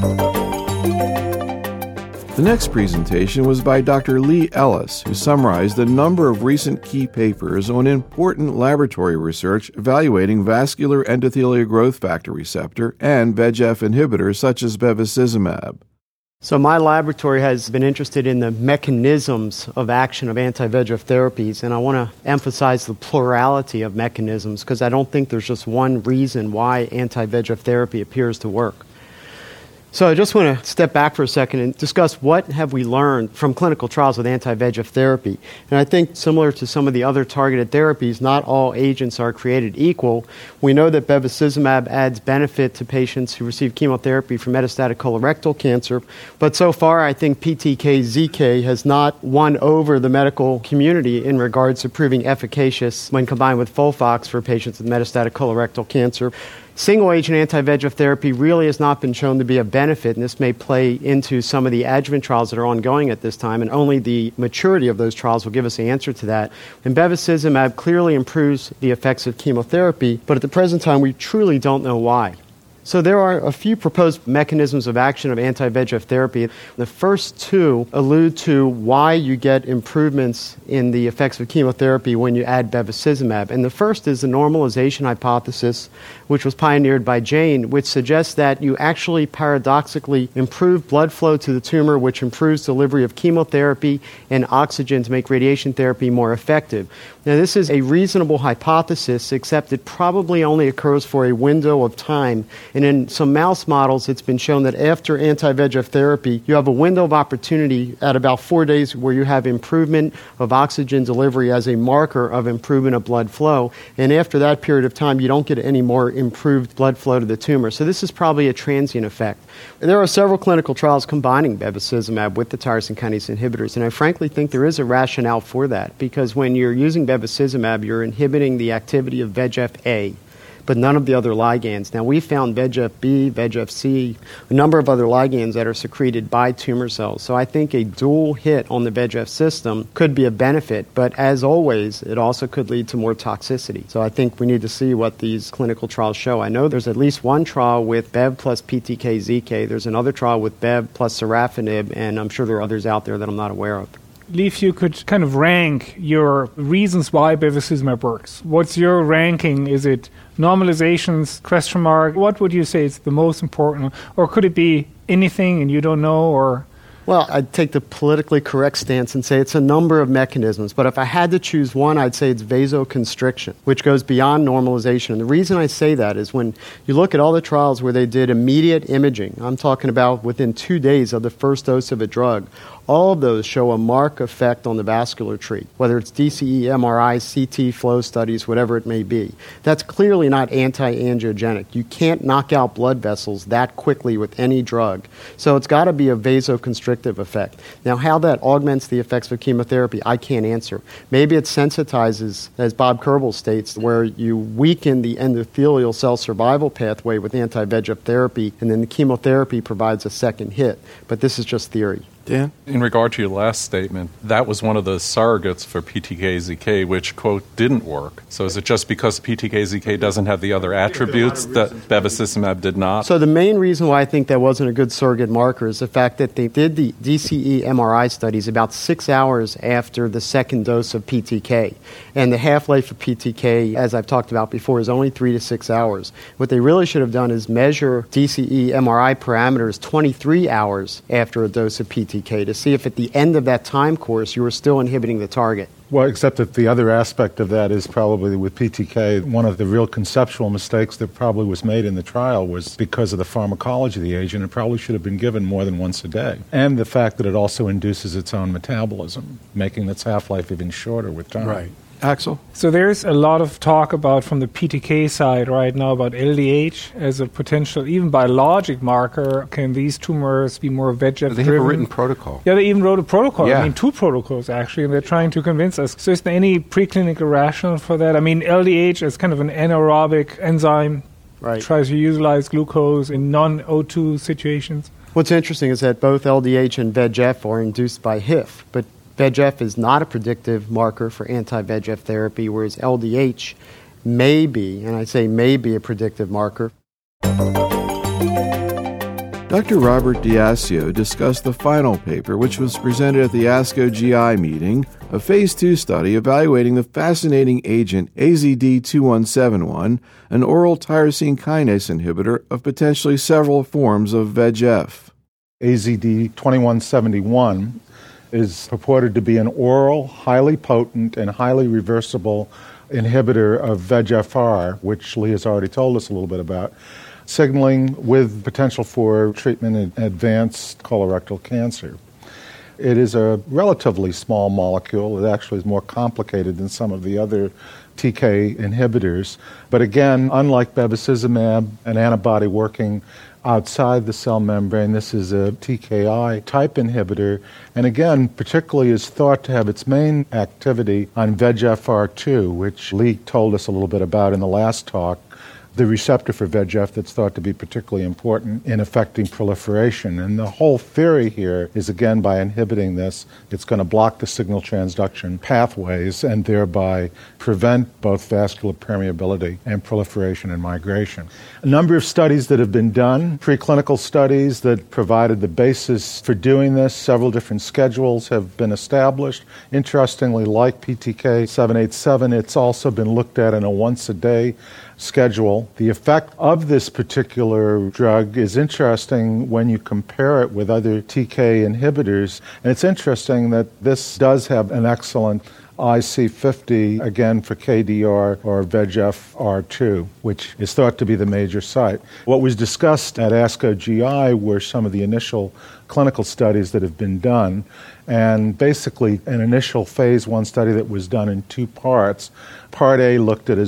The next presentation was by Dr. Lee Ellis, who summarized a number of recent key papers on important laboratory research evaluating vascular endothelial growth factor receptor and VEGF inhibitors such as bevacizumab. So my laboratory has been interested in the mechanisms of action of anti-VEGF therapies, and I want to emphasize the plurality of mechanisms because I don't think there's just one reason why anti-VEGF therapy appears to work. So I just want to step back for a second and discuss what have we learned from clinical trials with anti-VEGF therapy. And I think similar to some of the other targeted therapies, not all agents are created equal. We know that bevacizumab adds benefit to patients who receive chemotherapy for metastatic colorectal cancer. But so far, I think PTK-ZK has not won over the medical community in regards to proving efficacious when combined with FOLFOX for patients with metastatic colorectal cancer. Single-agent anti-VEGF therapy really has not been shown to be a benefit, and this may play into some of the adjuvant trials that are ongoing at this time, and only the maturity of those trials will give us the answer to that. And bevacizumab clearly improves the effects of chemotherapy, but at the present time, we truly don't know why. So there are a few proposed mechanisms of action of anti-VEGF therapy. The first two allude to why you get improvements in the effects of chemotherapy when you add bevacizumab. And the first is the normalization hypothesis, which was pioneered by Jane, which suggests that you actually paradoxically improve blood flow to the tumor, which improves delivery of chemotherapy and oxygen to make radiation therapy more effective. Now, this is a reasonable hypothesis, except it probably only occurs for a window of time. And in some mouse models, it's been shown that after anti-VEGF therapy, you have a window of opportunity at about 4 days where you have improvement of oxygen delivery as a marker of improvement of blood flow. And after that period of time, you don't get any more improved blood flow to the tumor. So this is probably a transient effect. There are several clinical trials combining bevacizumab with the tyrosine kinase inhibitors, and I frankly think there is a rationale for that, because when you're using bevacizumab, you're inhibiting the activity of VEGF-A, but none of the other ligands. Now, we found VEGF-B, VEGF-C, a number of other ligands that are secreted by tumor cells. So I think a dual hit on the VEGF system could be a benefit, but as always, it also could lead to more toxicity. So I think we need to see what these clinical trials show. I know there's at least one trial with Bev plus PTK-ZK. There's another trial with Bev plus sorafenib, and I'm sure there are others out there that I'm not aware of. Lee, if you could kind of rank your reasons why bevacizumab works. What's your ranking? Is it normalizations, question mark? What would you say is the most important? Or could it be anything and you don't know? Or Well, I'd take the politically correct stance and say it's a number of mechanisms. But if I had to choose one, I'd say it's vasoconstriction, which goes beyond normalization. And the reason I say that is when you look at all the trials where they did immediate imaging, I'm talking about within 2 days of the first dose of a drug, all of those show a marked effect on the vascular tree, whether it's DCE, MRI, CT, flow studies, whatever it may be. That's clearly not anti-angiogenic. You can't knock out blood vessels that quickly with any drug. So it's got to be a vasoconstrictive effect. Now, how that augments the effects of chemotherapy, I can't answer. Maybe it sensitizes, as Bob Kerbel states, where you weaken the endothelial cell survival pathway with anti-VEGF therapy, and then the chemotherapy provides a second hit. But this is just theory. Dan? In regard to your last statement, that was one of the surrogates for PTK-ZK, which, quote, didn't work. So is it just because PTK-ZK doesn't have the other attributes that bevacizumab did not? So the main reason why I think that wasn't a good surrogate marker is the fact that they did the DCE MRI studies about 6 hours after the second dose of PTK. And the half-life of PTK, as I've talked about before, is only 3 to 6 hours. What they really should have done is measure DCE MRI parameters 23 hours after a dose of PTK to see if at the end of that time course you were still inhibiting the target. Well, except that the other aspect of that is probably with PTK, one of the real conceptual mistakes that probably was made in the trial was because of the pharmacology of the agent. It probably should have been given more than once a day. And the fact that it also induces its own metabolism, making its half-life even shorter with time. Right. Axel? So there's a lot of talk about, from the PTK side right now, about LDH as a potential, even biologic marker. Can these tumors be more VEGF-driven? They have a written protocol. Yeah, they even wrote a protocol. Yeah. I mean, 2 protocols, actually, and they're trying to convince us. So is there any preclinical rationale for that? I mean, LDH is kind of an anaerobic enzyme. Right. Tries to utilize glucose in non-O2 situations. What's interesting is that both LDH and VEGF are induced by HIF, but VEGF is not a predictive marker for anti-VEGF therapy, whereas LDH may be, and I say may be, a predictive marker. Dr. Robert D'Asio discussed the final paper, which was presented at the ASCO GI meeting, a Phase 2 study evaluating the fascinating agent AZD2171, an oral tyrosine kinase inhibitor of potentially several forms of VEGF. AZD2171 is purported to be an oral, highly potent, and highly reversible inhibitor of VEGFR, which Lee has already told us a little bit about, signaling with potential for treatment in advanced colorectal cancer. It is a relatively small molecule. It actually is more complicated than some of the other TK inhibitors. But again, unlike bevacizumab, an antibody working outside the cell membrane, this is a TKI type inhibitor, and again, particularly is thought to have its main activity on VEGFR2, which Lee told us a little bit about in the last talk, the receptor for VEGF that's thought to be particularly important in affecting proliferation. And the whole theory here is, again, by inhibiting this, it's going to block the signal transduction pathways and thereby prevent both vascular permeability and proliferation and migration. A number of studies that have been done, preclinical studies that provided the basis for doing this, several different schedules have been established. Interestingly, like PTK787, it's also been looked at in a once-a-day schedule. The effect of this particular drug is interesting when you compare it with other TK inhibitors. And it's interesting that this does have an excellent IC50, again, for KDR or VEGFR2, which is thought to be the major site. What was discussed at ASCO GI were some of the initial clinical studies that have been done, and basically an initial phase 1 study that was done in 2 parts. Part A looked at a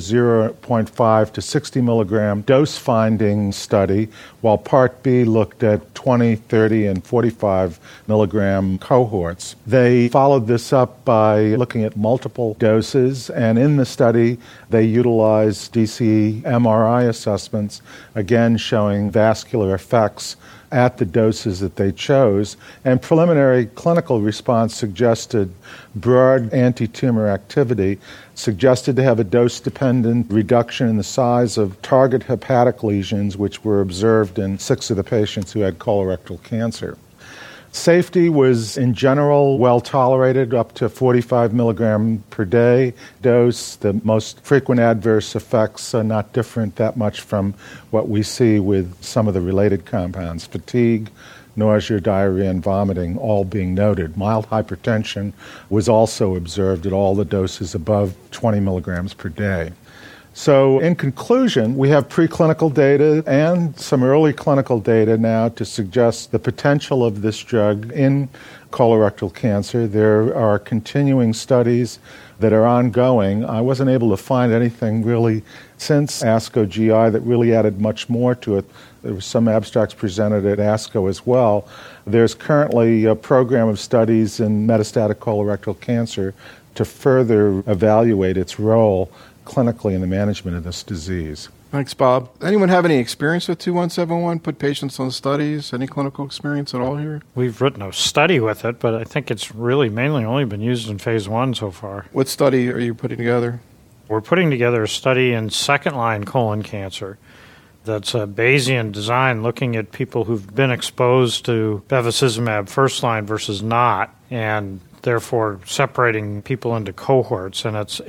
0.5 to 60 milligram dose-finding study, while Part B looked at 20, 30, and 45 milligram cohorts. They followed this up by looking at multiple doses, and in the study, they utilized DCE MRI assessments, again showing vascular effects at the doses that they chose, and preliminary clinical response suggested broad anti-tumor activity, suggested to have a dose-dependent reduction in the size of target hepatic lesions, which were observed in 6 of the patients who had colorectal cancer. Safety was, in general, well tolerated, up to 45 milligram per day dose. The most frequent adverse effects are not different that much from what we see with some of the related compounds. Fatigue, nausea, diarrhea, and vomiting all being noted. Mild hypertension was also observed at all the doses above 20 milligrams per day. So in conclusion, we have preclinical data and some early clinical data now to suggest the potential of this drug in colorectal cancer. There are continuing studies that are ongoing. I wasn't able to find anything really since ASCO GI that really added much more to it. There were some abstracts presented at ASCO as well. There's currently a program of studies in metastatic colorectal cancer to further evaluate its role clinically in the management of this disease. Thanks, Bob. Anyone have any experience with 2171? Put patients on studies? Any clinical experience at all here? We've written a study with it, but I think it's really mainly only been used in phase 1 so far. What study are you putting together? We're putting together a study in second-line colon cancer that's a Bayesian design looking at people who've been exposed to bevacizumab first-line versus not, and therefore separating people into cohorts, and it's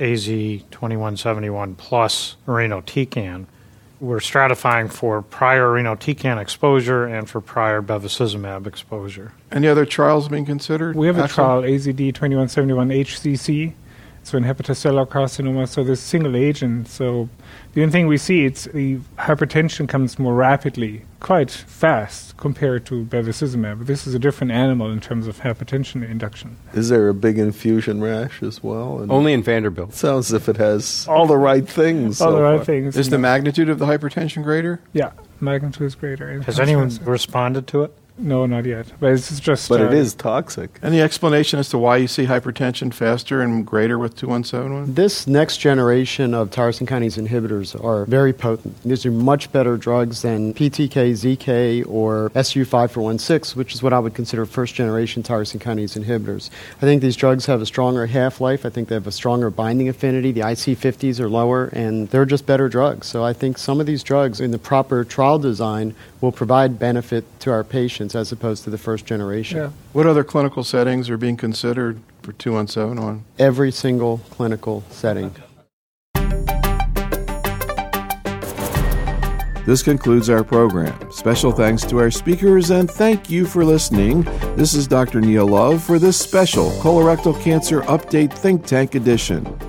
AZ2171 plus irinotecan. We're stratifying for prior irinotecan exposure and for prior bevacizumab exposure. Any other trials being considered? We have a trial, AZD2171 HCC, so in hepatocellular carcinoma, so this single agent. So the only thing we see, it's the hypertension comes more rapidly, quite fast compared to bevacizumab. This is a different animal in terms of hypertension induction. Is there a big infusion rash as well? And only in Vanderbilt. It sounds as if it has all the right things. All so the right far. things. Is the magnitude of the hypertension greater? Yeah, magnitude is greater. Has anyone responded to it? No, not yet. But it's just. But it is toxic. Any explanation as to why you see hypertension faster and greater with 2171? This next generation of tyrosine kinase inhibitors are very potent. These are much better drugs than PTK, ZK, or SU5416, which is what I would consider first-generation tyrosine kinase inhibitors. I think these drugs have a stronger half-life. I think they have a stronger binding affinity. The IC50s are lower, and they're just better drugs. So I think some of these drugs in the proper trial design will provide benefit to our patients as opposed to the first generation. Yeah. What other clinical settings are being considered for 2171? Every single clinical setting. This concludes our program. Special thanks to our speakers, and thank you for listening. This is Dr. Neil Love for this special Colorectal Cancer Update Think Tank edition.